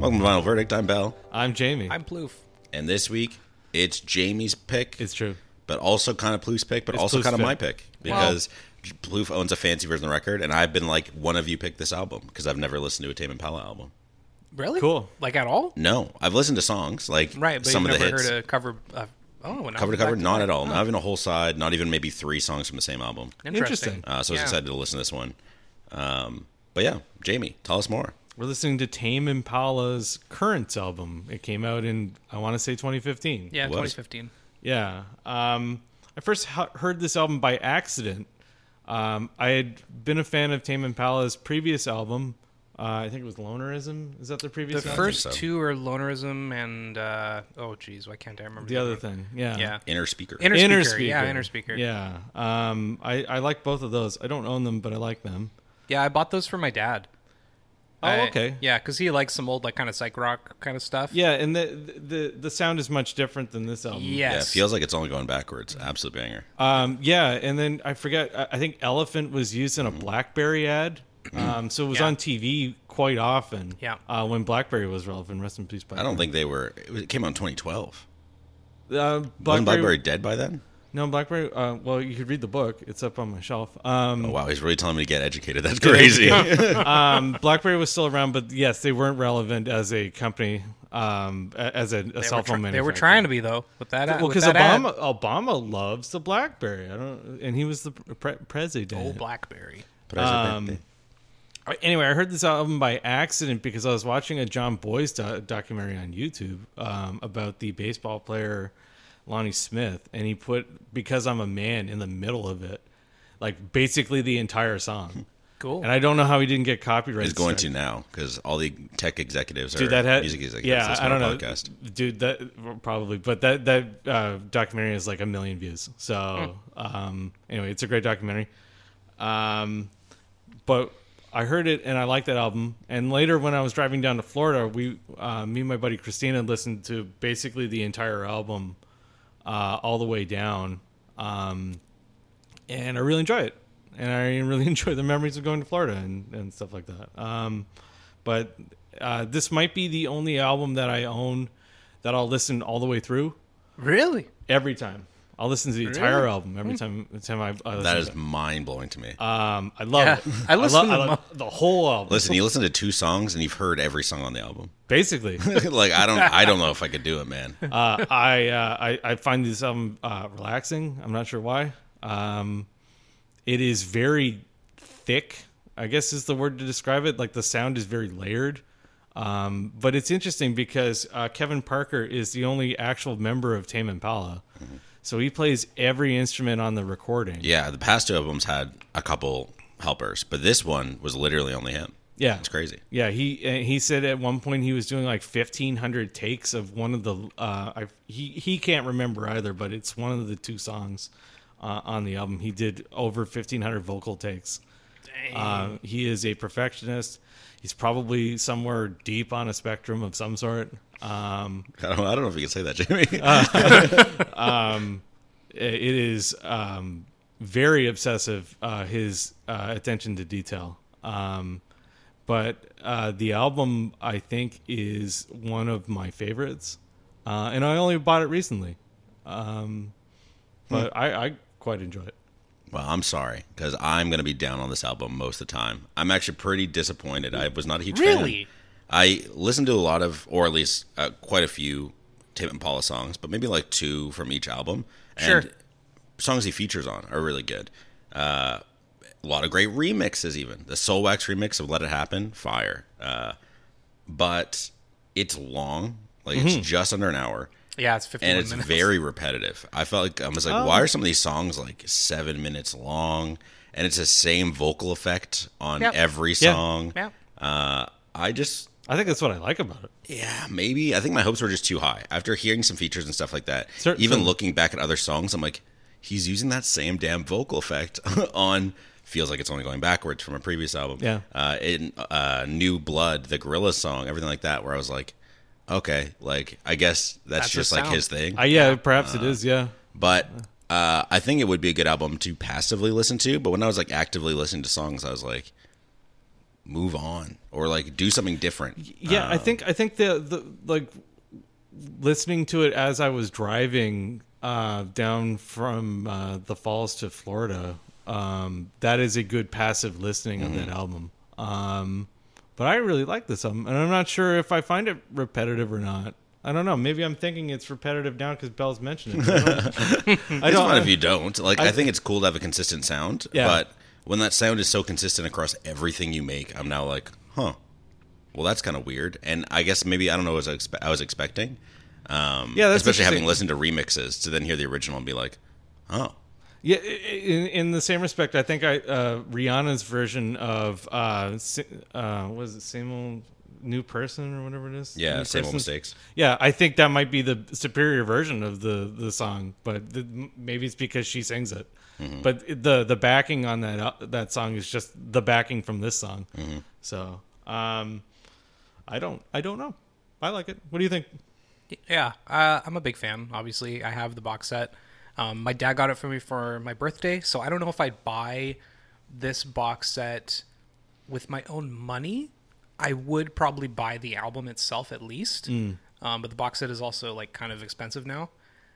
Welcome to Vinyl Verdict. I'm Bell. I'm Jamie. I'm Plouffe. And this week, it's Jamie's pick. It's true. But also kind of Plouffe's pick, but It's also Plouffe's kind of pick. my pick. Because Plouffe owns a fancy version of the record, and I've been like, one of you picked this album, because I've never listened to a Tame Impala album. Really? Cool. Like at all? No. I've listened to songs, like Right, but some you've of the never hits. heard a cover. Cover to cover? Not at all. Not even a whole side. Not even maybe 3 songs from the same album. Interesting. So I was excited to listen to this one. But yeah, Jamie, tell us more. We're listening to Tame Impala's current album. It came out in, I want to say, 2015. Yeah, What? 2015. Yeah. I first heard this album by accident. I had been a fan of Tame Impala's previous album. I think it was Lonerism. Is that their previous The album? first so. 2 are Lonerism and why can't I remember The other thing. Yeah. Yeah. Inner Speaker. Inner Speaker. Yeah, Inner Speaker. Yeah. I like both of those. I don't own them, but I like them. Yeah, I bought those for my dad. Oh, okay. Yeah, because he likes some old like kind of psych rock kind of stuff. Yeah, and the sound is much different than this album. Yes. Yeah, it feels like it's only going backwards. Absolute banger. Yeah, and then I forget. I think Elephant was used in a BlackBerry ad, so it was Yeah. on TV quite often. Yeah. When BlackBerry was relevant. Rest in peace, I BlackBerry. don't think they were. It came out in 2012. BlackBerry. Wasn't BlackBerry dead by then? No, BlackBerry. Well, you could read the book. It's up on my shelf. Oh, wow, he's really telling me to get educated. That's crazy. BlackBerry was still around, but yes, they weren't relevant as a company, as a cell phone manufacturer. They were trying to be though with that. Well, with because that ad. Obama loves the BlackBerry. And he was the president. Old BlackBerry. Anyway, I heard this album by accident because I was watching a John Boyce documentary on YouTube about the baseball player Lonnie Smith, and he put "Because I'm a Man" in the middle of it, like basically the entire song. Cool. And I don't know how he didn't get copyright. He's going to strike. now because all the tech executives Dude, are that had, music executives. yeah, That's I don't my know, podcast. dude. That probably, but that documentary has like 1 million views. So anyway, it's a great documentary. But I heard it and I liked that album. And later, when I was driving down to Florida, me and my buddy Christina listened to basically the entire album all the way down, and I really enjoy it. And I really enjoy the memories of going to Florida and stuff like that. But this might be the only album that I own that I'll listen all the way through Really? every time. I'll listen to the entire album every time I listen That to is it. mind blowing to me. I love Yeah, it. I listen to I love the whole album. Listen, you listen to 2 songs and you've heard every song on the album. Basically, Like I don't know if I could do it, man. I find this album relaxing. I'm not sure why. It is very thick, I guess is the word to describe it. Like the sound is very layered. But it's interesting because Kevin Parker is the only actual member of Tame Impala. Mm-hmm. So he plays every instrument on the recording. Yeah, the past 2 albums had a couple helpers, but this one was literally only him. Yeah. It's crazy. Yeah, he said at one point he was doing like 1,500 takes of one of the he can't remember either, but it's one of the 2 songs on the album. He did over 1,500 vocal takes. He is a perfectionist. He's probably somewhere deep on a spectrum of some sort. I don't know if you can say that, Jamie. It is very obsessive, his attention to detail. But the album, I think, is one of my favorites. And I only bought it recently. But I quite enjoy it. Well, I'm sorry because I'm going to be down on this album most of the time. I'm actually pretty disappointed. I was not a huge fan. Really? I listened to a lot of, or at least quite a few Tame Impala songs, but maybe like 2 from each album. And Sure. songs he features on are really good. A lot of great remixes even. The Soulwax remix of Let It Happen, fire. But it's long. Like it's just under an hour. Yeah, it's 51 And it's minutes. very repetitive. I felt like I was like, why are some of these songs like 7 minutes long? And it's the same vocal effect on Yep. every Yeah. song. Yeah. I think that's what I like about it. Yeah, maybe. I think my hopes were just too high. After hearing some features and stuff like that, Certainly. even looking back at other songs, I'm like, he's using that same damn vocal effect on feels like it's only going backwards from a previous album. Yeah. In New Blood, the Gorillaz song, everything like that, where I was like, okay, like I guess that's That's just his like sound. his thing. Yeah, perhaps it is. Yeah. But I think it would be a good album to passively listen to. But when I was like actively listening to songs, I was like, move on or like do something different. Yeah, I think the like listening to it as I was driving down from the Falls to Florida, that is a good passive listening of that album. But I really like this album, and I'm not sure if I find it repetitive or not. I don't know. Maybe I'm thinking it's repetitive now because Bell's mentioned it. It's fine if you don't. Like, I think it's cool to have a consistent sound, Yeah. but when that sound is so consistent across everything you make, I'm now like, huh. Well, that's kind of weird. And I guess maybe, I don't know what I was expecting. Yeah, that's especially having interesting. listened to remixes to then hear the original and be like, oh. Yeah, in the same respect, I think Rihanna's version of was it Same Old New Person or whatever it is? Yeah, New same old Persons? mistakes. Yeah, I think that might be the superior version of the song, but maybe it's because she sings it. Mm-hmm. But the backing on that song is just the backing from this song. Mm-hmm. So I don't know. I like it. What do you think? Yeah, I'm a big fan. Obviously, I have the box set. My dad got it for me for my birthday, so I don't know if I'd buy this box set with my own money. I would probably buy the album itself at least, but the box set is also like kind of expensive now.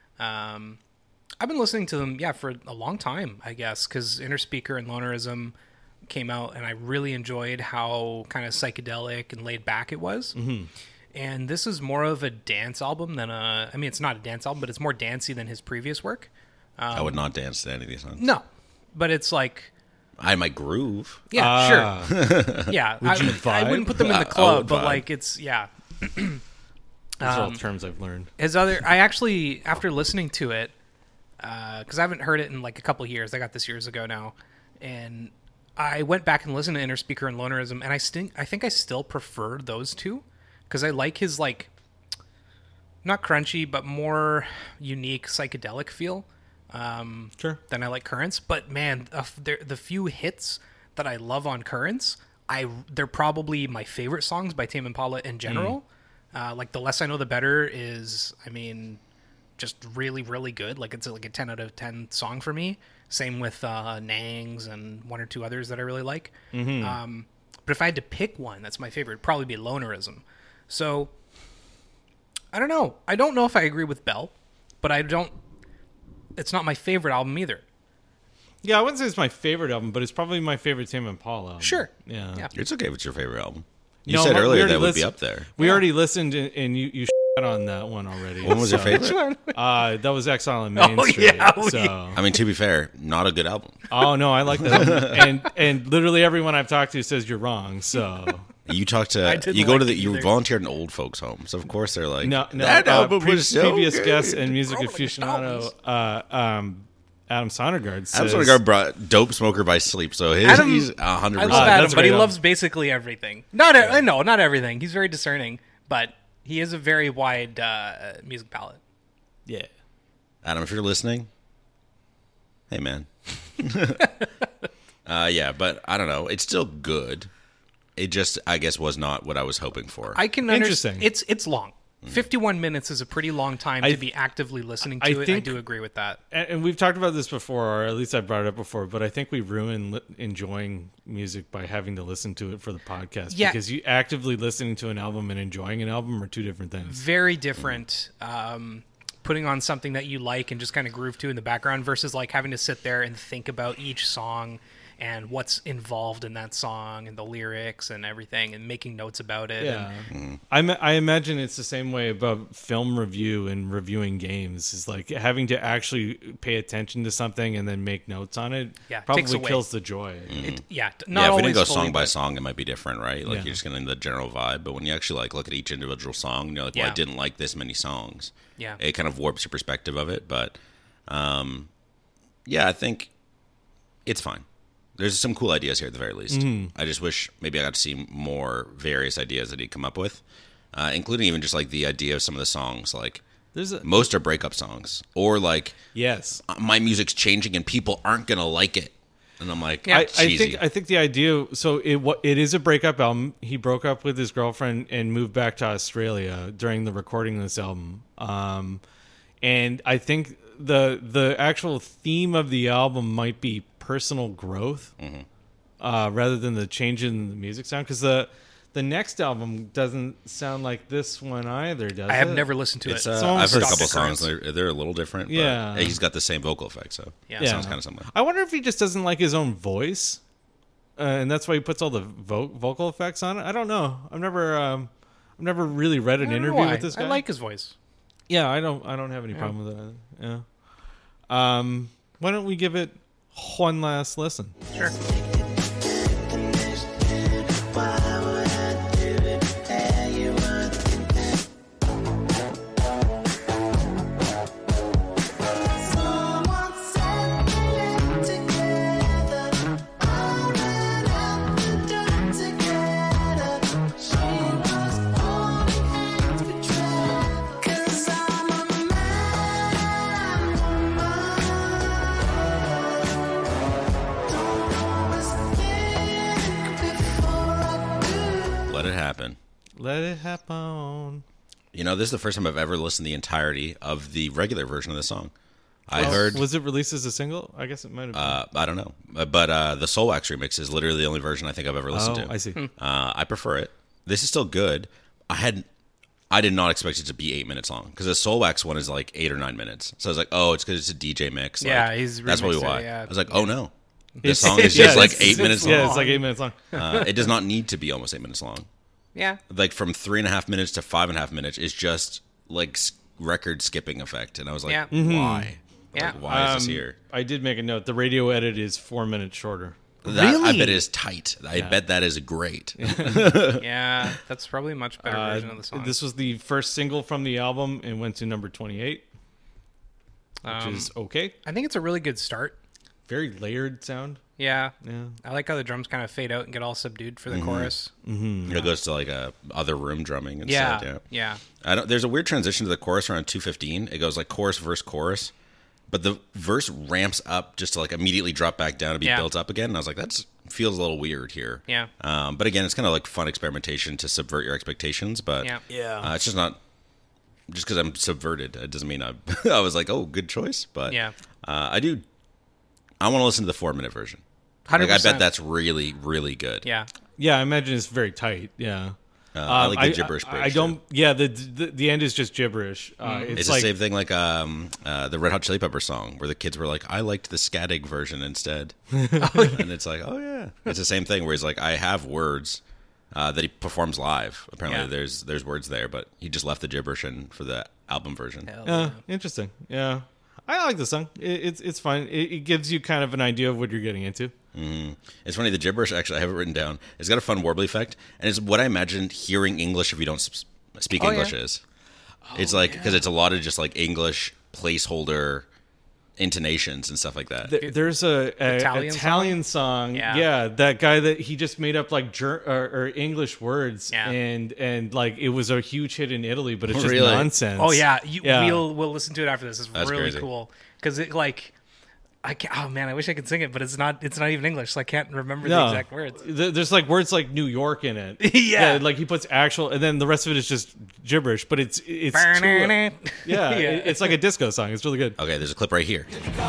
I've been listening to them, for a long time, I guess, because Inner Speaker and Lonerism came out, and I really enjoyed how kind of psychedelic and laid back it was. Mm-hmm. And this is more of a dance album than it's not a dance album, but it's more dancey than his previous work. I would not dance to any of these songs. No, but it's like, I might groove. yeah, sure. Yeah, Would you I vibe? wouldn't put them in the I club, would but vibe. like it's, yeah. These are all terms I've learned. I actually, after listening to it, because I haven't heard it in like a couple of years, I got this years ago now, and I went back and listened to Inner Speaker and Lonerism, and I think I still prefer those two, because I like his like, not crunchy, but more unique psychedelic feel. Sure. Than I like Currents, but man, the few hits that I love on Currents, they're probably my favorite songs by Tame Impala in general. Like The Less I Know the Better is, just really, really good. Like it's like a 10 out of 10 song for me. Same with Nangs and one or two others that I really like. Mm-hmm. But if I had to pick one that's my favorite, it'd probably be Lonerism. So I don't know. I don't know if I agree with Bell, but it's not my favorite album either. Yeah, I wouldn't say it's my favorite album, but it's probably my favorite Tame Impala album. Sure. Yeah. It's okay if it's your favorite album. You No, said we earlier already that would be listened- up there. We already listened, and you shit on that one already. When was your favorite? That was Exile on Main Street. yeah, So. I mean, to be fair, not a good album. Oh no, I like that album. and literally everyone I've talked to says you're wrong. So You talk to didn't you go like to the it you either. volunteered in old folks' home, so of course they're like, no, that album was so previous good. guest and music Rolling aficionado Adam Sondergaard Adam says Sondergaard brought Dope Smoker by Sleep, so Adam- he's 100%. I love that's Adam, a but he great loves basically everything. Not everything. He's very discerning, but he has a very wide music palette. yeah. Adam, if you're listening, hey man. Yeah, but I don't know. It's still good. It just, I guess, was not what I was hoping for. I can Interesting. understand. It's long. 51 minutes is a pretty long time I- to be actively listening to I it. I think- do agree with that. And we've talked about this before, or at least I brought it up before, but I think we ruin enjoying music by having to listen to it for the podcast. Yeah. Because you actively listening to an album and enjoying an album are two different things. Very different. Putting on something that you like and just kind of groove to in the background versus like having to sit there and think about each song and what's involved in that song and the lyrics and everything and making notes about it. Yeah. And, I imagine it's the same way about film review and reviewing games. Is like having to actually pay attention to something and then make notes on it Yeah, takes probably away. kills the joy. not yeah, if we always didn't go fully, song by but- song, it might be different, right? Like Yeah. you're just getting the general vibe. But when you actually like look at each individual song, and you're like, well, I Yeah. didn't like this many songs. Yeah. It kind of warps your perspective of it. But yeah, I think it's fine. There's some cool ideas here at the very least. I just wish maybe I got to see more various ideas that he'd come up with, including even just like the idea of some of the songs. Like There's a most are breakup songs, or like yes. my music's changing and people aren't gonna like it, and I'm like, Yeah. I cheesy. think the idea. So it is a breakup album. He broke up with his girlfriend and moved back to Australia during the recording of this album. And I think the actual theme of the album might be personal growth. rather than the change in the music sound. Because the next album doesn't sound like this one either, does it? I have never listened to It's it. I've heard a Stock couple occurrence. songs. They're a little different. But Yeah. he's got the same vocal effect, so Yeah. it sounds kind of similar. I wonder if he just doesn't like his own voice, and that's why he puts all the vocal effects on it. I don't know. I've never really read an I don't know interview why. with this guy. I like his voice. Yeah, I don't have any problem with that. Yeah. Why don't we give it one last listen? Sure. Let it happen. Let it happen. You know, this is the first time I've ever listened to the entirety of the regular version of the song. I heard. Was it released as a single? I guess it might have been. I don't know, but the Soulwax remix is literally the only version I think I've ever listened to. I see. I prefer it. This is still good. I did not expect it to be 8 minutes long because the Soulwax one is like 8 or 9 minutes. So I was like, oh, it's because it's a DJ mix. Like, Yeah, he's that's probably remixed it, why. yeah. I was like, oh no, this It's- song is yeah, just like it's- 8 minutes Yeah, long. it's like 8 minutes long. It does not need to be almost 8 minutes long. Yeah. Like from 3.5 minutes to 5.5 minutes is just like record skipping effect, and I was like, Yeah. why? Yeah. Like, why is this here? I did make a note. The radio edit is 4 minutes shorter. That, I Really? bet it is tight. I bet that is great. Yeah. That's probably a much better version of the song. This was the first single from the album and went to number 28, which is okay. I think it's a really good start. Very layered sound. Yeah. Yeah. I like how the drums kind of fade out and get all subdued for the chorus. It goes to like a other room drumming Yeah. instead. Yeah. There's a weird transition to the chorus around 2:15. It goes like chorus, verse, chorus, but the verse ramps up just to like immediately drop back down to be Yeah. built up again. And I was like, that feels a little weird here. Yeah. But again, it's kind of like fun experimentation to subvert your expectations. But Yeah. it's just not. Just because I'm subverted, it doesn't mean I. I was like, oh, good choice. But Yeah. I do. I want to listen to the 4-minute version. 100%. Like, I bet that's really, really good. Yeah. Yeah, I imagine it's very tight. Yeah. I like the gibberish bridge. I don't. too. Yeah, the end is just gibberish. It's, It's like the same thing like the Red Hot Chili Pepper song where the kids were like, I liked the Scadig version instead. And it's like, oh yeah. It's the same thing where he's like, I have words that he performs live. Apparently Yeah. there's words there, but he just left the gibberish in for the album version. Hell yeah. interesting. Yeah, I like the song. It's fun. It gives you kind of an idea of what you're getting into. It's funny, the gibberish, actually, I have it written down. It's got a fun warbly effect, and it's what I imagined hearing English if you don't speak Oh, English yeah. is. It's like, because it's a lot of just like English placeholder intonations and stuff like that. There's a Italian Italian song. Yeah. That guy that he just made up like or English words, Yeah. and like it was a huge hit in Italy, but it's just Really? nonsense. Oh yeah, Yeah. we'll listen to it after this. It's That's really crazy. cool because it like I can't, oh man, I wish I could sing it, but it's not even English, so I can't remember the No. exact words. There's like words like New York in it. Yeah. Like he puts actual, and then the rest of it is just gibberish. But it's too, yeah, it's like a disco song. It's really good. Okay, there's a clip right here.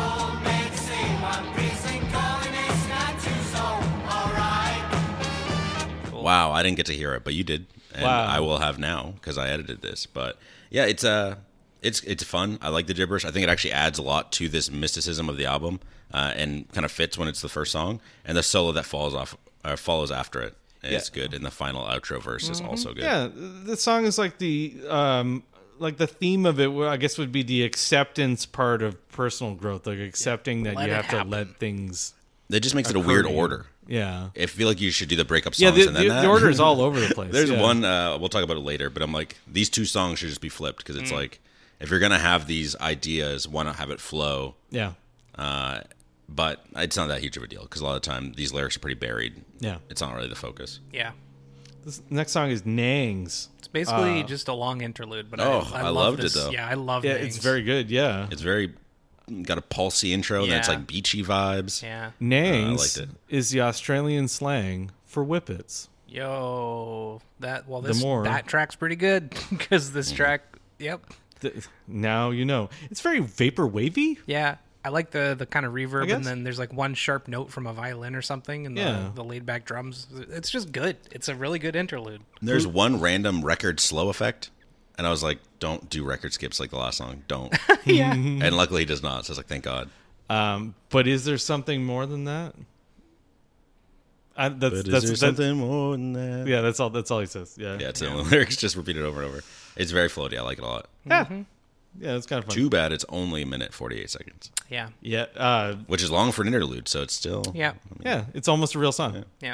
Wow, I didn't get to hear it, but you did, and Wow. I will have now because I edited this. But yeah, it's fun. I like the gibberish. I think it actually adds a lot to this mysticism of the album, and kind of fits when it's the first song. And the solo that follows after it is good, and the final outro verse is also good. Yeah, the song is like the theme of it. I guess would be the acceptance part of personal growth, like accepting that Let you it have happen. to let things. It just makes it a weird occur. order. Yeah, I feel like you should do the breakup songs yeah. The, and then the, that. the order is all over the place. There's yeah. one, we'll talk about it later, but I'm like, these two songs should just be flipped because it's like, if you're going to have these ideas, why not have it flow? Yeah, But it's not that huge of a deal because a lot of the time these lyrics are pretty buried. yeah. It's not really the focus. Yeah, This next song is Nangs. it's basically just a long interlude. But Oh, I I love loved it, this. though. Yeah, I love. Yeah, Nangs. it's very good. Yeah, It's very, got a pulsy intro, and then it's Yeah. like beachy vibes. Yeah. Nangs liked it. is the Australian slang for whippets. Yo, that more- that track's pretty good because this track. Yep. Now you know. It's very vapor wavy. Yeah. I like the kind of reverb, guess. and then there's like one sharp note from a violin or something, and the laid back drums. It's just good. It's a really good interlude. There's one random record slow effect, and I was like, "Don't do record skips like the last song. Don't." Yeah. And luckily, he does not. So I was like, "Thank God." But is there something more than that? That's something more than that. Yeah, that's all he says. Yeah, Yeah, it's the only lyrics just repeated over and over. It's very floaty. I like it a lot. yeah, yeah. It's kind of fun. Too bad it's only a minute 48 seconds, Yeah. Yeah, which is long for an interlude. So it's still Yeah. yeah. It's almost a real song. Yeah.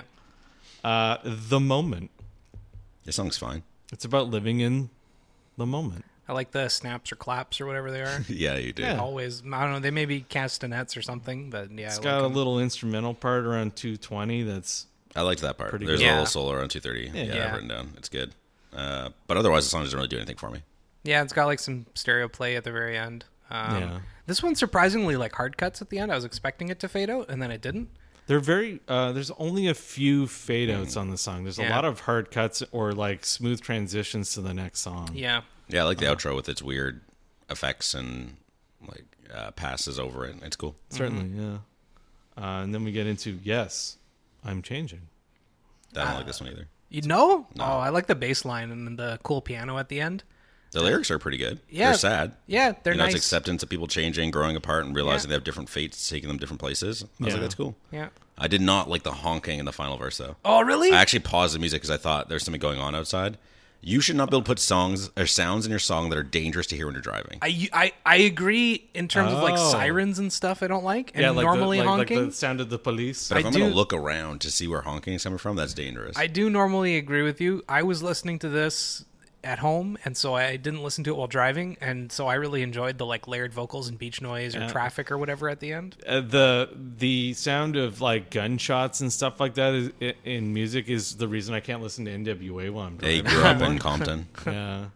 The moment. This song's fine. It's about living in the moment. I like the snaps or claps or whatever they are. Yeah, you do. Yeah. Always, I don't know. They may be castanets or something, but yeah. It's I got like a 'em. little instrumental part around 220. That's I liked that part. Pretty There's good. a Yeah. little solo around 230. Yeah, Yeah. I've written down. It's good. But otherwise, the song doesn't really do anything for me. Yeah, it's got like some stereo play at the very end. Yeah. This one surprisingly like hard cuts at the end. I was expecting it to fade out, and then it didn't. they're very. There's only a few fade outs on the song. There's a Yeah. lot of hard cuts or like smooth transitions to the next song. Yeah. Yeah, I like the outro with its weird effects and like passes over it. It's cool. Certainly, yeah. And then we get into yes, I'm changing. I don't like this one either. You know? No. Oh, I like the bass line and then the cool piano at the end. The lyrics are pretty good. Yeah. They're sad. Yeah, they're You know, nice. it's acceptance of people changing, growing apart, and realizing Yeah. they have different fates taking them different places. I was Yeah. like, that's cool. Yeah. I did not like the honking in the final verse, though. Oh, really? I actually paused the music because I thought there's something going on outside. You should not be able to put songs or sounds in your song that are dangerous to hear when you're driving. I agree in terms of like Oh. sirens and stuff. I don't like. And Yeah, like normally like honking. the sound of the police. But if I I'm going do- to look around to see where honking is coming from, that's dangerous. I do normally agree with you. I was listening to this at home, and so I didn't listen to it while driving, and so I really enjoyed the like layered vocals and beach noise or Yeah. traffic or whatever at the end. The sound of like gunshots and stuff like that in music is the reason I can't listen to NWA while I'm Yeah, you driving. grew up in Compton. Yeah.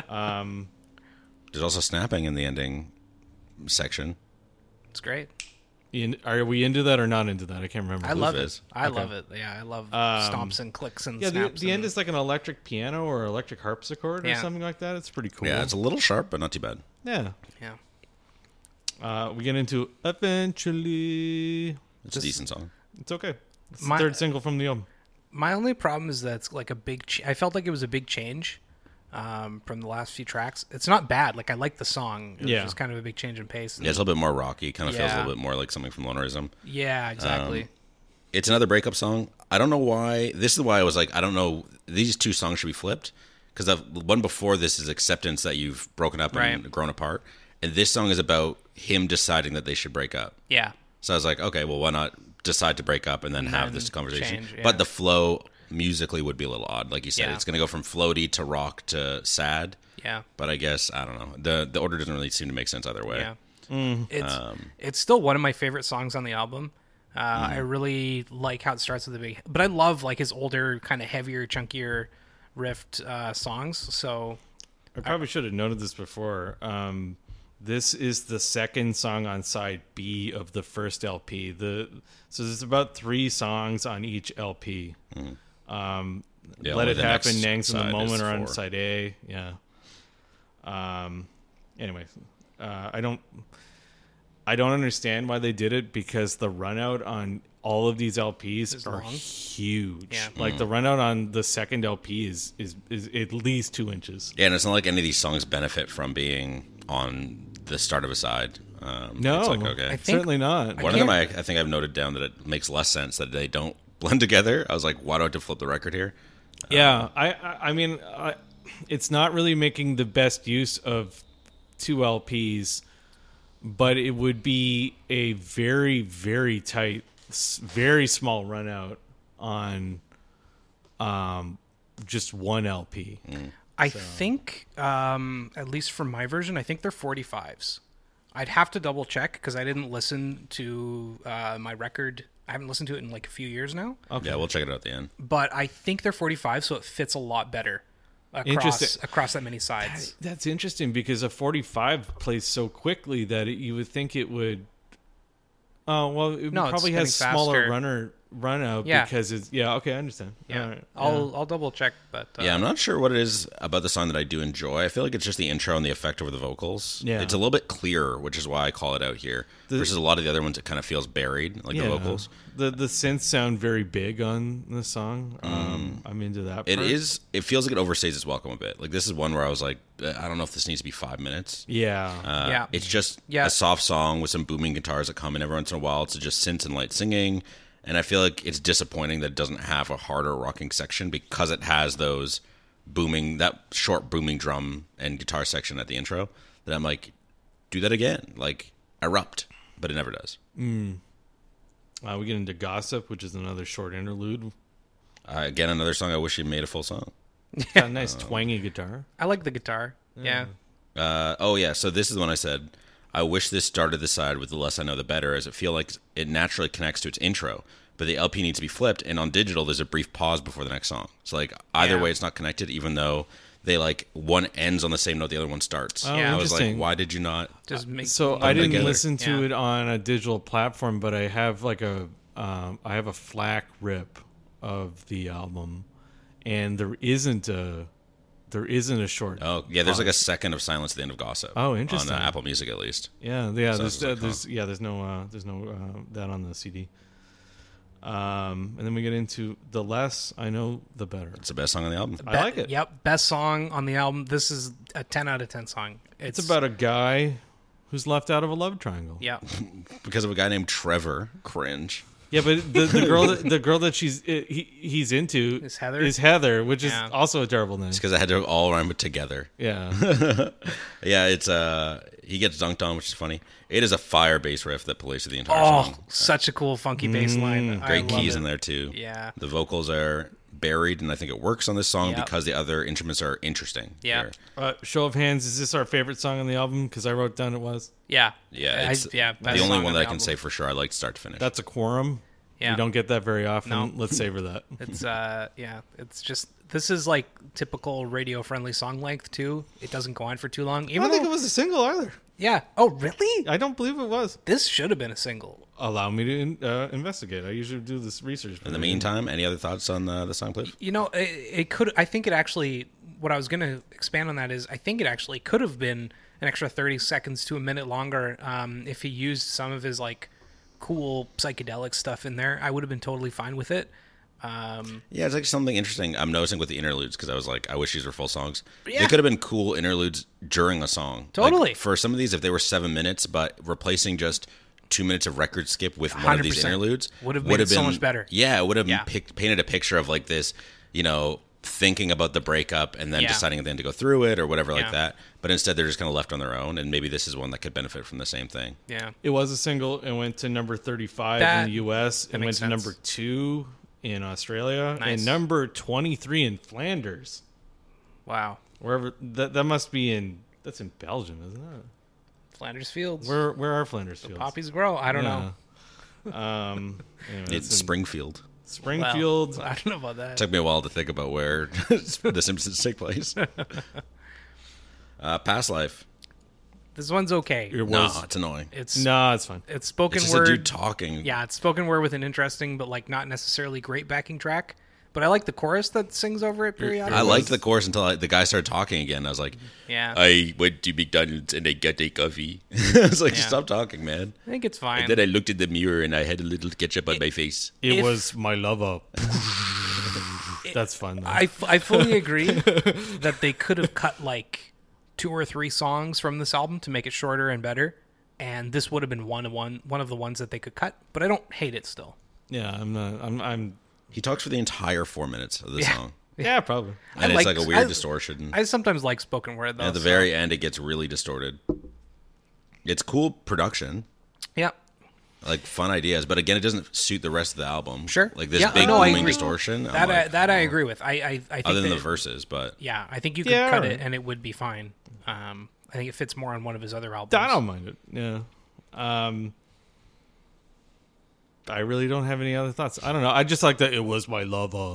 There's also snapping in the ending section. It's great. Are we into that or not into that? I can't remember. I love Fizz. it. I love it. Yeah, I love stomps and clicks and Yeah, snaps. the end and- is like an electric piano or electric harpsichord or Yeah. something like that. It's pretty cool. Yeah, it's a little sharp, but not too bad. Yeah. yeah. We get into Eventually. It's a decent song. It's okay. It's the My- third single from the album. My only problem is that it's like a big. I felt like it was a big change from the last few tracks. It's not bad. Like I like the song. It was Yeah. just kind of a big change in pace. Yeah, it's a little bit more rocky. Kind of feels a Yeah. little bit more like something from Lonerism. Yeah, exactly. It's another breakup song. I don't know why. This is why I was like, I don't know. These two songs should be flipped because the one before this is acceptance that you've broken up and Right. grown apart, and this song is about him deciding that they should break up. Yeah. So I was like, okay, well, why not decide to break up and then have then this conversation? change, yeah. But the flow musically would be a little odd, like you said. Yeah. It's going to go from floaty to rock to sad. Yeah. But I guess I don't know. The order doesn't really seem to make sense either way. Yeah. It's still one of my favorite songs on the album. I really like how it starts with the big, but I love like his older, kind of heavier, chunkier riffed songs. So I probably should have noted this before. This is the second song on side B of the first LP. So there's about 3 songs on each LP. Yeah, Let only It the Happen, next Nangs in the side Moment is are on 4. side A. Yeah. Anyway, I don't understand why they did it because the run out on all of these LPs are long. huge. Yeah. Like the run out on the second LP is at least 2 inches. Yeah, and it's not like any of these songs benefit from being on the start of a side. No, it's like, okay. I think- certainly not. One of them, I think I've noted down that it makes less sense that they don't blend together. I was like, why do I have to flip the record here? Yeah, I mean, it's not really making the best use of 2 LPs, but it would be a very, very tight, very small run out on just 1 LP. I think, at least for my version, I think they're 45s. I'd have to double check because I didn't listen to my record. I haven't listened to it in like a few years now. Okay. Yeah, we'll check it out at the end. But I think they're 45, so it fits a lot better Interesting. across that many sides. That's interesting because a 45 plays so quickly that you would think it would. Oh well, it No, it's probably has getting smaller faster. runner run out Yeah. because it's okay. I understand. Yeah, All right. I'll double check, but Yeah, I'm not sure what it is about the song that I do enjoy. I feel like it's just the intro and the effect over the vocals. Yeah. It's a little bit clearer, which is why I call it out here. Versus a lot of the other ones, it kind of feels buried, like the vocals. The synths sound very big on the song. I'm into that. It part. is. It feels like it overstays its welcome a bit. Like this is one where I was like, I don't know if this needs to be 5 minutes. Yeah. Yeah. It's just Yeah. a soft song with some booming guitars that come in every once in a while. It's just synths and light singing. And I feel like it's disappointing that it doesn't have a harder rocking section because it has those that short booming drum and guitar section at the intro. That I'm like, do that again, like erupt, but it never does. We get into Gossip, which is another short interlude. Again, another song I wish he made a full song. It's got a nice twangy guitar. I like the guitar. Yeah. So this is the one I said, I wish this started the side with the less I know the better, as it feel like it naturally connects to its intro. But the LP needs to be flipped, and on digital, there's a brief pause before the next song. So like either Yeah. way, it's not connected, even though they like one ends on the same note, the other one starts. Oh, I was like, interesting. why did you not? Just make So I didn't together. listen to Yeah. it on a digital platform, but I have like I have a FLAC rip of the album, and there isn't a short. Oh yeah, there's like a second of silence at the end of Gossip. Oh, interesting. On Apple Music at least. Yeah. So There's it's like, there's no that on the CD. And then we get into The Less I Know, the Better. It's the best song on the album. I like it. Yep, best song on the album. This is a 10 out of 10 song. It's about a guy who's left out of a love triangle. Yeah. Because of a guy named Trevor. Cringe. Yeah, but the girl that he's into Is Heather? which is Yeah. also a terrible name. It's because I had to all rhyme it together. Yeah. Yeah, it's he gets dunked on, which is funny. It is a fire bass riff that plays through the entire Oh, song. such a cool funky bass line. I Great love keys it. in there too. Yeah. The vocals are buried, and I think it works on this song Yep. because the other instruments are interesting. Yeah. here. Show of hands, is this our favorite song on the album? Because I wrote down it was. Yeah. Yeah, it's best the only song one on that I the can album. say for sure I liked start to finish. That's a quorum. Yeah. You don't get that very often. No. Let's savor that. It's it's just this is like typical radio friendly song length too. It doesn't go on for too long. I Even don't think though, it was a single either. yeah. Oh, really? I don't believe it was. This should have been a single. Allow me to investigate. I usually do this research. In the meantime, any other thoughts on the song, please? You know, it could. I think it actually. What I was going to expand on that is, I think it actually could have been an extra 30 seconds to a minute longer if he used some of his like cool psychedelic stuff in there. I would have been totally fine with it. Yeah, it's like something interesting I'm noticing with the interludes because I was like, I wish these were full songs. Yeah. They could have been cool interludes during a song. Totally. Like, for some of these, if they were 7 minutes, but replacing just 2 minutes of record skip with one of these 100%. interludes Would have made it so been much better. Yeah, it would have Yeah. painted a picture of like this, thinking about the breakup and then Yeah. deciding at the end to go through it or whatever like Yeah. that. But instead, they're just kind of left on their own, and maybe this is one that could benefit from the same thing. Yeah. It was a single. It went to number 35 That- in the U.S. It went makes to sense. number 2 in Australia Nice. and number 23 in Flanders. Wow. Wherever that must be that's in Belgium, isn't it? Flanders Fields. Where are Flanders Fields? Poppies grow. I don't know. Anyway, It's that's in Springfield. Springfield. Well, I don't know about that. Took me a while to think about where The Simpsons take place. Past Life. This one's okay. It No, was. it's annoying. It's No, it's fine. it's spoken It's just word. a dude talking. Yeah, it's spoken word with an interesting but like not necessarily great backing track. But I like the chorus that sings over it periodically. I liked the chorus until the guy started talking again. I was like, Yeah. I went to McDonald's and I got a coffee. I was like, Yeah. stop talking, man. I think it's fine. And then I looked in the mirror and I had a little ketchup on my face. It If- was my lover. That's fun. Though. I fully agree that they could have cut like 2 or 3 songs from this album to make it shorter and better, and this would have been one of the ones that they could cut. But I don't hate it still. Yeah, I'm not. I'm. He talks for the entire 4 minutes of the Yeah. song. Yeah, probably. And I it's like- like a weird I- distortion. I sometimes like spoken word though. At the so- very end, it gets really distorted. It's cool production, yeah. like fun ideas, but again, it doesn't suit the rest of the album. Sure. Like this Yeah, big no, I booming agree. distortion. That I agree with. I think Other than that- the verses, but Yeah, I think you could Yeah, cut alright. it and it would be fine. I think it fits more on one of his other albums. I don't mind it. Yeah. I really don't have any other thoughts. I don't know. I just like that it was my lover.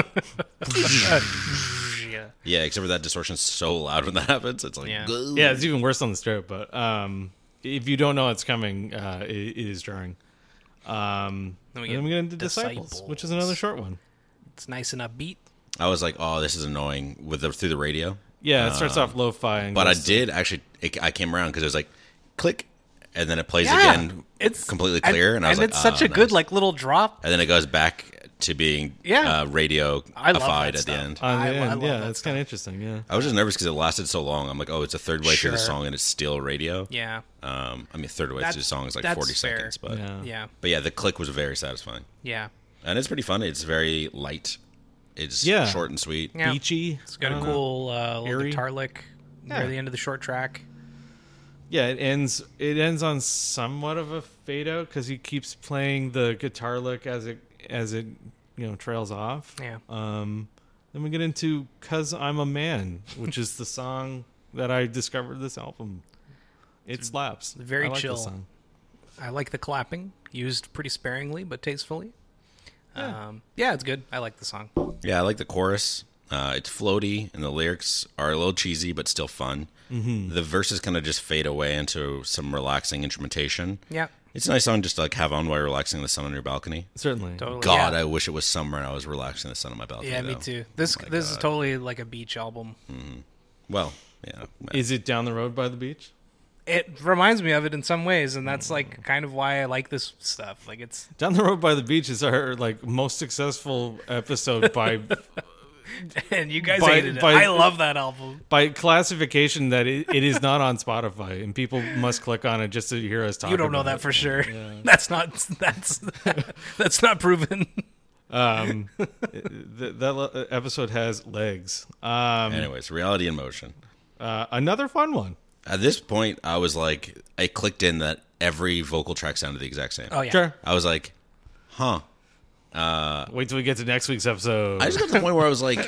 Yeah. yeah, except for that distortion's so loud when that happens. It's like, Yeah. "Gah." Yeah, it's even worse on the strip. But if you don't know it's coming, it is jarring. Then we we get into Disciples, which is another short one. It's nice and upbeat. I was like, oh, this is annoying through the radio. Yeah, it starts off lo-fi. And But I goes did actually, I came around because it was like, click, and then it plays Yeah, again, it's completely clear. And I was like, it's such oh, a good nice. like little drop. And then it goes back to being Yeah. radio-ified I love that at the stuff. end. on the I end. love Yeah, that that's kind of interesting. Yeah. I was just nervous because it lasted so long. I'm like, oh, it's a third way through the Sure. song and it's still radio. Yeah, I mean, third way through the song is like that's 40 fair. seconds, but Yeah. yeah, the click was very satisfying, yeah. and it's pretty fun. It's very light. It's Yeah. short and sweet. Yeah. Beachy. It's got I a don't know. cool little Eerie. guitar lick near the end of the short track. Yeah, it ends on somewhat of a fade out because he keeps playing the guitar lick as it trails off. Yeah. Then we get into "Cause I'm a Man," which is the song that I discovered this album. It slaps. very I like chill. the song. I like the clapping, used pretty sparingly but tastefully. Yeah. Yeah, it's good. I like the song. Yeah, I like the chorus. It's floaty, and the lyrics are a little cheesy, but still fun. Mm-hmm. The verses kind of just fade away into some relaxing instrumentation. Yeah, It's a nice song just to like have on while you're relaxing in the sun on your balcony. Certainly. totally. God, yeah. I wish it was summer and I was relaxing in the sun on my balcony. Yeah, me though. too. This is totally like a beach album. Well, yeah. Is it down the road by the beach? It reminds me of it in some ways, and that's like kind of why I like this stuff. Like it's Down the road by the beach is our like most successful episode by and you guys By- hated it. by- I love that album. by classification that it is not on Spotify, and people must click on it just to hear us talk. You don't know about that it. for sure. That's that's not proven. That episode has legs. Anyways, reality in motion. Another fun one. At this point, I was like, I clicked in that every vocal track sounded the exact same. Oh yeah. Sure. I was like, huh. Wait till we get to next week's episode. I just got to the point where I was like,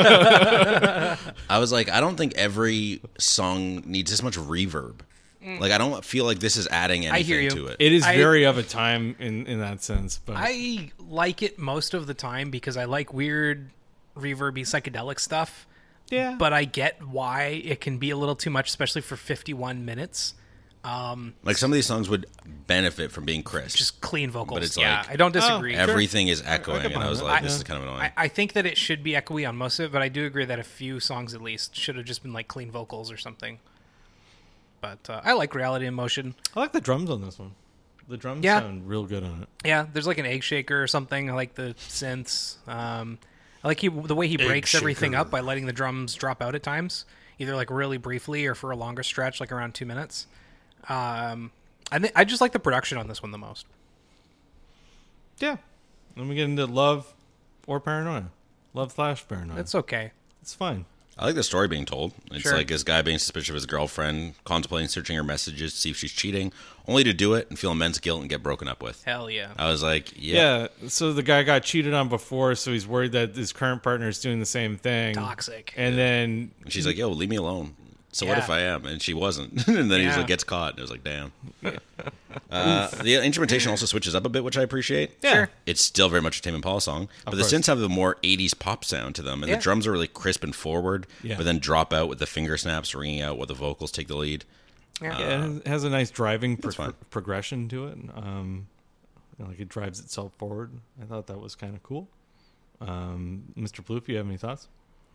I don't think every song needs this much reverb. Like, I don't feel like this is adding anything hear you. to it. It is I- very of a time in that sense, but I like it most of the time because I like weird, reverby, psychedelic stuff. yeah. But I get why it can be a little too much, especially for 51 minutes. Like, some of these songs would benefit from being crisp. Just clean vocals. But it's yeah, like- I don't disagree. Everything is echoing, can and I was buy like, that. this is kind of annoying. I think that it should be echoey on most of it, but I do agree that a few songs at least should have just been like clean vocals or something. But I like Reality in Motion. I like the drums on this one. The drums Yeah. sound real good on it. Yeah, there's like an egg shaker or something. I like the synths. I like the way he breaks everything shaker. up by letting the drums drop out at times, either like really briefly or for a longer stretch, like around 2 minutes. I just like the production on this one the most. Yeah. Then we get into love or paranoia. Love/paranoia. It's okay. It's fine. I like the story being told. It's Sure. like this guy being suspicious of his girlfriend, contemplating searching her messages to see if she's cheating, only to do it and feel immense guilt and get broken up with. Hell yeah. I was like, yeah. Yeah. So the guy got cheated on before, so he's worried that his current partner is doing the same thing. Toxic. And then And she's like, yo, leave me alone. So what Yeah. if I am? And she wasn't. And then he Yeah. like gets caught. And it was like, damn. The instrumentation also switches up a bit, which I appreciate. Yeah. Sure. It's still very much a Tame Impala song. But the course. synths have the more 80s pop sound to them. And Yeah. the drums are really crisp and forward, Yeah. but then drop out with the finger snaps ringing out while the vocals take the lead. Yeah. yeah, it has a nice driving fine. progression to it. Like it drives itself forward. I thought that was kind of cool. Mr. Plouffe, you have any thoughts?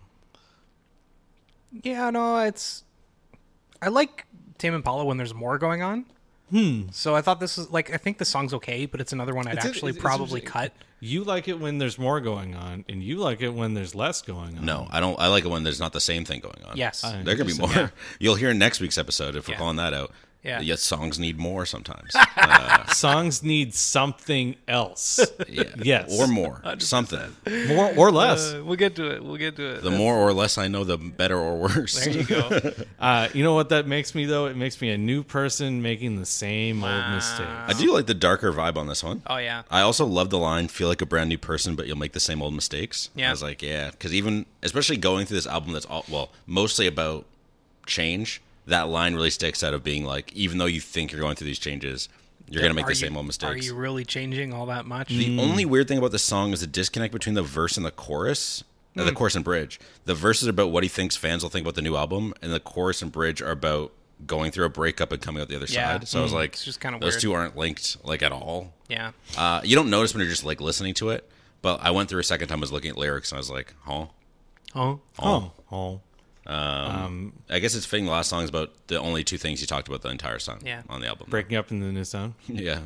Yeah, no, I like Tame Impala when there's more going on. So I thought this was like I think the song's okay, but it's another one I'd actually probably cut. You like it when there's more going on, and you like it when there's less going on. No, I don't. I like it when there's not the same thing going on. Yes. There could be more. You'll hear in next week's episode if we're Yeah. calling that out. Yeah. Yet songs need more sometimes. Songs need something else. Yeah. Yes. Or more. Something. More or less. We'll get to it. We'll get to it. The more or less I know, the better or worse. There you go. You know what that makes me, though? It makes me a new person making the same old mistakes. I do like the darker vibe on this one. Oh yeah. I also love the line, feel like a brand new person, but you'll make the same old mistakes. Yeah. I was like, yeah. Because even, especially going through this album that's, mostly about change, that line really sticks out of being like, even though you think you're going through these changes, you're going to make the same old mistakes. Are you really changing all that much? The only weird thing about this song is the disconnect between the verse and the chorus. The chorus and bridge. The verse is about what he thinks fans will think about the new album, and the chorus and bridge are about going through a breakup and coming out the other Yeah. side. So I was like, It's just kinda those weird. two aren't linked like at all. Yeah. You don't notice when you're just like listening to it, but I went through a second time, I was looking at lyrics, and I was like, huh? Oh. I guess it's fitting the last song is about the only two things you talked about the entire song Yeah. on the album. Breaking up in the new sound. Yeah.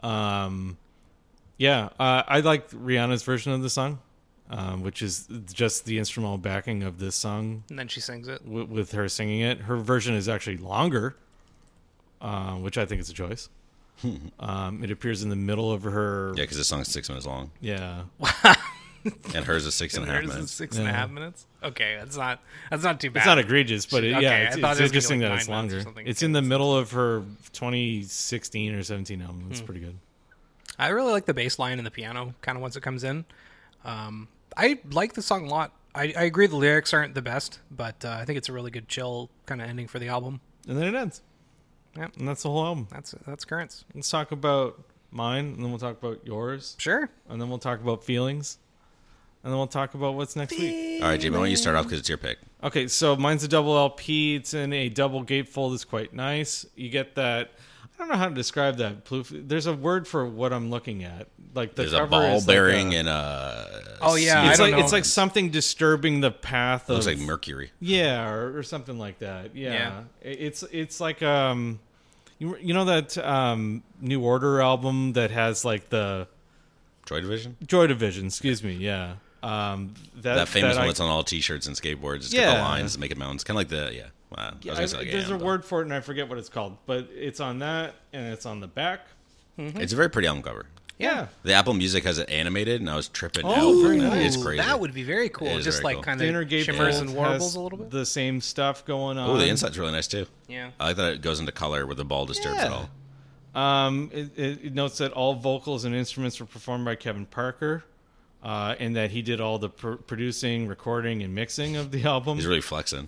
Yeah, I like Rihanna's version of the song, which is just the instrumental backing of this song And then she sings it. with her singing it. Her version is actually longer, which I think is a choice. It appears in the middle of her. Yeah, because this song's 6 minutes long, Yeah. and hers is 6.5 Hers is minutes. 6.5 minutes. Okay, that's not too bad. It's not egregious, but Okay, I yeah, thought it's it was gonna be interesting like that it's 9 minutes or longer. something. It's in the middle of her 2016 or 17 album. It's pretty good. I really like the bass line and the piano kind of once it comes in. I like the song a lot. I agree the lyrics aren't the best, but I think it's a really good chill kind of ending for the album. And then it ends. Yeah. And that's the whole album. That's Currents. Let's talk about mine, and then we'll talk about yours, Sure. and then we'll talk about feelings, and then we'll talk about what's next week. All right, Jamie, why don't you start off because it's your pick? Okay, so mine's a double LP. It's in a double gatefold. It's quite nice. You get that. I don't know how to describe that. There's a word for what I'm looking at. Like the There's a cover ball is bearing like and a. Oh, yeah, it's I like don't know. it's like something disturbing the path It of looks like Mercury. yeah, or something like that. Yeah, Yeah. It's like you know that New Order album that has like the Joy Division? Joy Division. Excuse me. Yeah. That famous one that's on all T-shirts and skateboards. Just got the Yeah. lines, making mountains, kind of like the Wow, I was gonna say like there's AM, a but word for it, and I forget what it's called, but it's on that, and it's on the back. It's a very pretty album cover. Yeah. The Apple Music has it animated, and I was tripping out. Oh, very looking at it. nice. It's crazy. That would be very cool. It is Just very like cool. kind The inner of gatefold shimmers and warbles has a little bit. the same stuff going on. Oh, the inside's really nice too. Yeah. I like that it goes into color where the ball disturbs Yeah. it all. It notes that all vocals and instruments were performed by Kevin Parker, and that he did all the producing, recording, and mixing of the album. He's really flexing.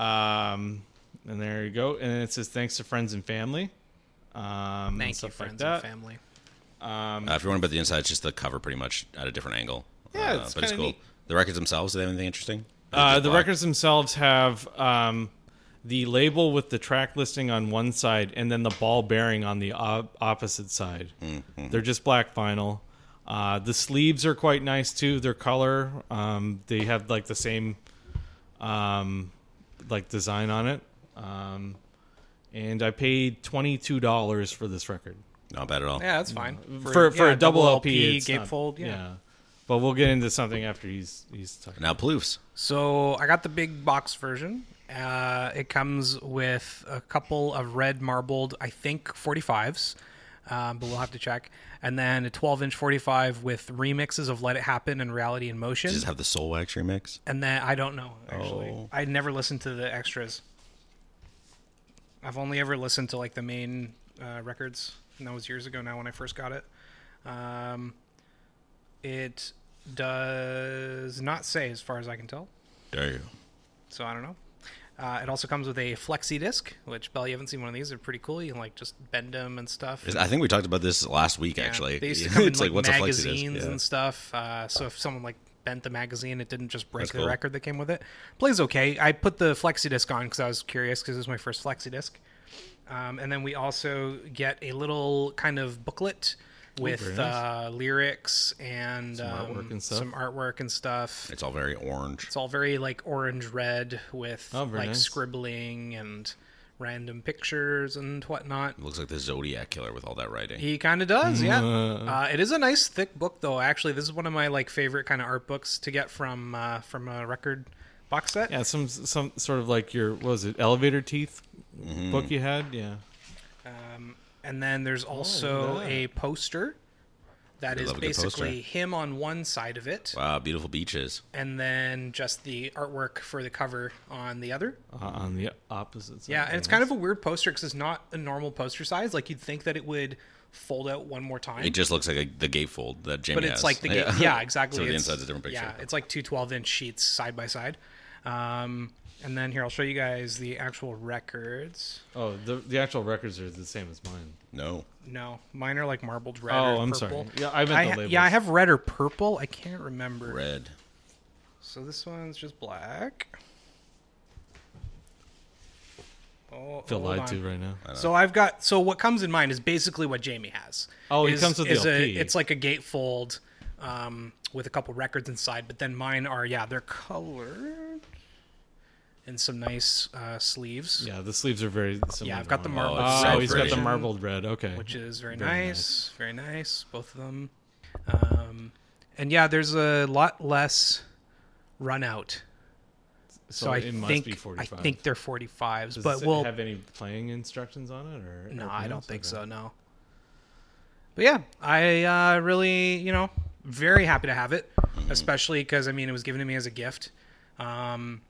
And there you go. And it says thanks to friends and family. And Thank you, stuff friends like that. and family. If you want about the inside, it's just the cover pretty much at a different angle. Yeah, it's but it's kinda cool. neat. The records themselves, do they have anything interesting? Or is it just The black? records themselves have the label with the track listing on one side, and then the ball bearing on the opposite side. Mm-hmm. They're just black vinyl. The sleeves are quite nice too. Their color, they have like the same like design on it. And I paid $22 for this record Not bad at all. Yeah, that's fine. for a double LP. It's not- gatefold. Yeah. But we'll get into something after he's talking. Now, Ploufs. So I got the big box version. It comes with a couple of red marbled, I think, 45s, but we'll have to check. And then a 12-inch 45 with remixes of Let It Happen and Reality in Motion. Does it have the Soul Wax remix? And then I don't know, actually. Oh. I never listened to the extras. I've only ever listened to like the main records, and that was years ago now when I first got it. It does not say, as far as I can tell. There you go. So I don't know. It also comes with a flexi disc, which, Belle, you haven't seen one of these. They're pretty cool. You can like just bend them and stuff. I think we talked about this last week, Yeah, actually. they used to come It's in like, like what's a flexi magazines disc? Yeah. and stuff. So if someone like bent the magazine, it didn't just break That's the cool. record that came with it. Plays okay. I put the flexi disc on because I was curious because it was my first flexi disc. And then we also get a little kind of booklet with very nice. lyrics and some artwork and stuff. It's all very orange. It's all very like orange red with Oh, very like nice. scribbling and random pictures and whatnot. It looks like the Zodiac Killer with all that writing. He kind of does, yeah. It is a nice thick book, though. Actually, this is one of my like favorite kind of art books to get from a record box set. Yeah, some sort of like your what was it, elevator teeth book you had? Yeah. And then there's also look at that. a poster that We is love a good basically poster. him on one side of it, Wow, beautiful beaches. and then just the artwork for the cover on the other. On the opposite side. Yeah, and it's kind of a weird poster because it's not a normal poster size. Like you'd think that it would fold out one more time. It just looks like the gatefold that Jamie But has. it's like the yeah, exactly. So the It's- inside's a different picture. Yeah, it's like two 12-inch sheets side by side. And then here I'll show you guys the actual records. Oh, the actual records are the same as mine. No. No, mine are like marbled red. Oh, or I'm purple. sorry. Yeah, I meant the labels. Yeah, I have red or purple. I can't remember. Red. So this one's just black. Oh, Feel hold lied on. to right now. So what comes in mind is basically what Jamie has. Oh, it comes with the LP. It's like a gatefold with a couple records inside, but then mine are they're colored and some nice sleeves. Yeah, the sleeves are very similar. Yeah, I've got the to marbled mine. red Oh, he's got the version. marbled red. Okay, Which is very Very nice. Very nice, both of them. And yeah, there's a lot less run out. So I it must think be 45. I think they're 45s, Does but it we'll have any playing instructions on it, or no, or I don't pianos? think Okay. so. No. But yeah, I really, very happy to have it, especially because I mean it was given to me as a gift, and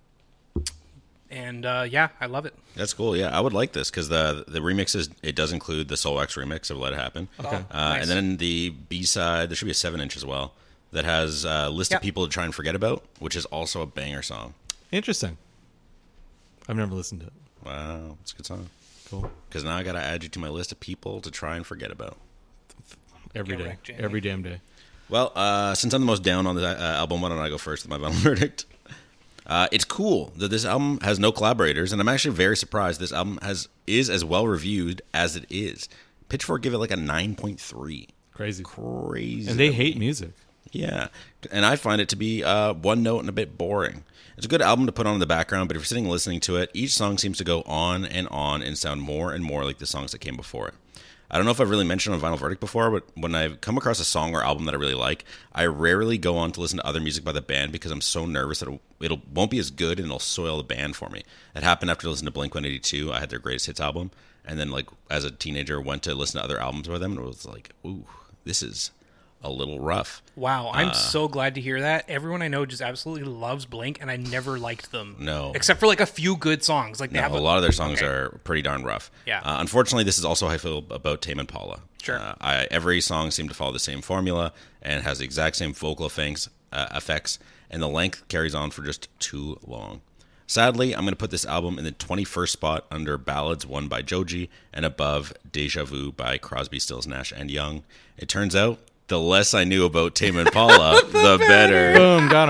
yeah, I love it. That's cool. Yeah, I would like this because the remixes, it does include the Soulwax remix of Let It Happen. Okay. Nice. And then the B side, there should be a 7-inch as well that has a list Yep. of people to try and forget about, which is also a banger song. Interesting. I've never listened to it. Wow, it's a good song. Cool. Because now I got to add you to my list of people to try and forget about. Every Get day, wrecked, Jamie. every damn day. Well, since I'm the most down on the album, why don't I go first with my final verdict? It's cool that this album has no collaborators, and I'm actually very surprised this album is as well reviewed as it is. Pitchfork give it like a 9.3. Crazy. Crazy. And they hate music. Yeah, and I find it to be one note and a bit boring. It's a good album to put on in the background, but if you're sitting listening to it, each song seems to go on and sound more and more like the songs that came before it. I don't know if I've really mentioned on Vinyl Verdict before, but when I've come across a song or album that I really like, I rarely go on to listen to other music by the band because I'm so nervous that it won't be as good and it'll soil the band for me. It happened after listening to Blink-182. I had their Greatest Hits album, and then like as a teenager went to listen to other albums by them, and it was like, ooh, this is a little rough. Wow, I'm so glad to hear that. Everyone I know just absolutely loves Blink, and I never liked them. No. except for like a few good songs. Like they No, have a lot of their songs okay. are pretty darn rough. Yeah. Unfortunately, this is also how I feel about Tame Impala. Sure. Every song seemed to follow the same formula and has the exact same vocal effects, and the length carries on for just too long. Sadly, I'm going to put this album in the 21st spot under Ballads Won by Joji and above Deja Vu by Crosby, Stills, Nash and Young. It turns out the less I knew about Tame Impala, the better. Boom, got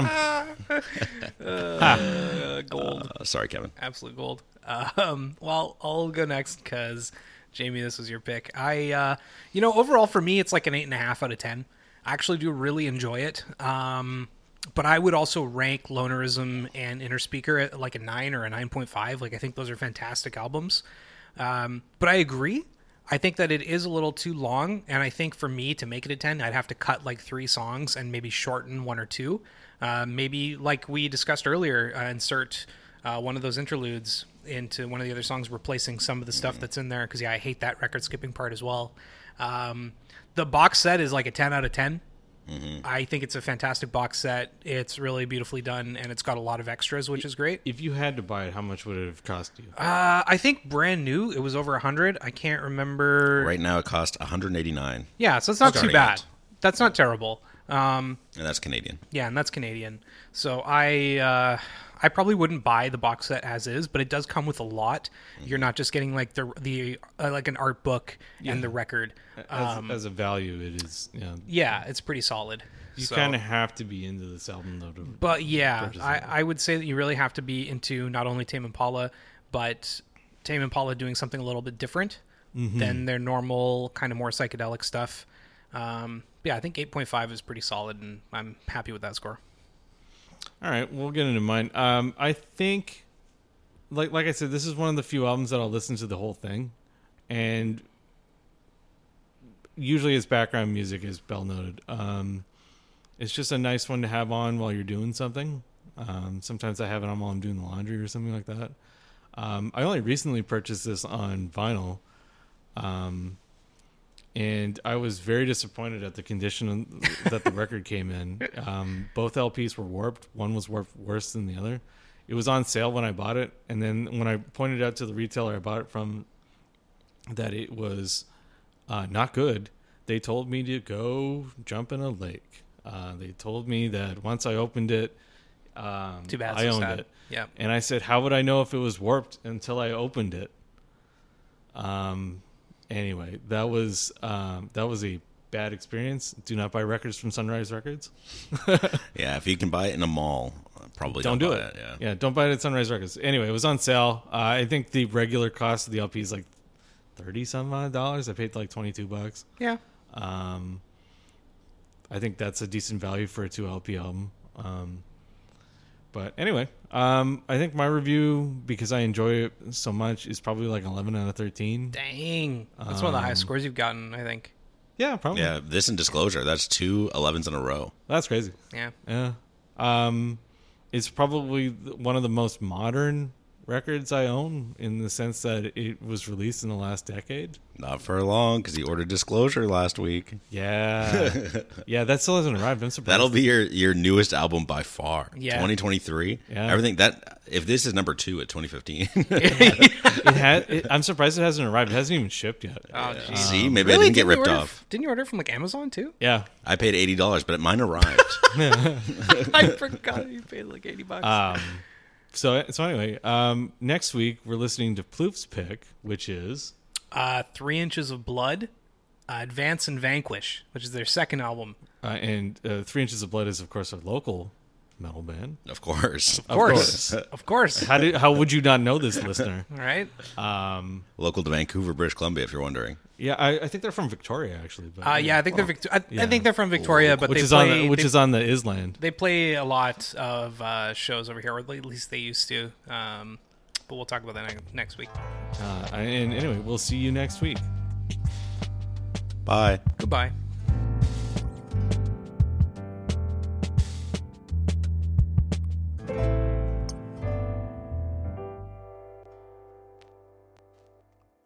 him. Gold, Sorry, Kevin. absolute gold. Well, I'll go next because Jamie, this was your pick. Overall for me, it's like an 8.5 out of 10. I actually do really enjoy it. But I would also rank Lonerism and Inner Speaker at like a 9 or a 9.5. Like I think those are fantastic albums. But I agree. I think that it is a little too long, and I think for me to make it a 10, I'd have to cut like 3 songs and maybe shorten 1 or 2. Maybe like we discussed earlier, insert one of those interludes into one of the other songs, replacing some of the stuff that's in there. Because I hate that record skipping part as well. The box set is like a 10 out of 10. I think it's a fantastic box set. It's really beautifully done, and it's got a lot of extras, which is great. If you had to buy it, how much would it have cost you? I think brand new, it was over 100. I can't remember. Right now, it costs $189, Yeah, so it's not too Starting bad. out. That's not terrible. and that's Canadian. Yeah, and that's Canadian. So I probably wouldn't buy the box set as is, but it does come with a lot. You're not just getting like the like an art book and the record. As a value, it is. Yeah, Yeah, it's pretty solid. you So- kind of have to be into this album though. But yeah, purchase it. I would say that you really have to be into not only Tame Impala, but Tame Impala doing something a little bit different than their normal kind of more psychedelic stuff. Yeah, I think 8.5 is pretty solid, and I'm happy with that score. All right, we'll get into mine. I think, like I said, this is one of the few albums that I'll listen to the whole thing, and usually its background music is well noted. It's just a nice one to have on while you're doing something. Sometimes I have it on while I'm doing the laundry or something like that. I only recently purchased this on vinyl, and I was very disappointed at the condition that the record came in. Both LPs were warped. One was warped worse than the other. It was on sale when I bought it, and then when I pointed out to the retailer I bought it from that it was not good, they told me to go jump in a lake. They told me that once I opened it, Too bad. I So owned sad. it. Yeah. And I said, how would I know if it was warped until I opened it? Anyway, that was a bad experience. Do not buy records from Sunrise Records. Yeah, if you can buy it in a mall, probably Don't do buy it. Yeah. Don't buy it at Sunrise Records. Anyway, it was on sale. I think the regular cost of the LP is like $30 some odd dollars. I paid like $22. Yeah. I think that's a decent value for a 2 LP album. But anyway, I think my review, because I enjoy it so much, is probably like 11 out of 13. Dang. That's one of the highest scores you've gotten, I think. Yeah, probably. Yeah, this in Disclosure, that's 2 11s in a row. That's crazy. Yeah. Yeah. It's probably one of the most modern records I own, in the sense that it was released in the last decade. Not for long, because he ordered Disclosure last week. Yeah. Yeah, that still hasn't arrived. I'm surprised. That'll be your newest album by far. Yeah. 2023. Yeah. Everything that, if this is number 2 at 2015. I'm surprised it hasn't arrived. It hasn't even shipped yet. Oh, jeez. See, maybe Really? I didn't get ripped you order, off. Didn't you order from like Amazon too? Yeah. I paid $80, but mine arrived. I forgot you paid like $80. So anyway, next week we're listening to Plouf's pick, which is 3 Inches of Blood, Advance and Vanquish, which is their second album. and 3 Inches of Blood is, of course, a local metal band. Of course. Of course. Of course. How would you not know this, listener? All right. Local to Vancouver, British Columbia, if you're wondering. Yeah, I think they're from Victoria, actually. But, Yeah, I think they're I think they're from Victoria, but which they is play on the Island. they play a lot of shows over here, or at least they used to. But we'll talk about that next week. And anyway, we'll see you next week. Bye. Goodbye.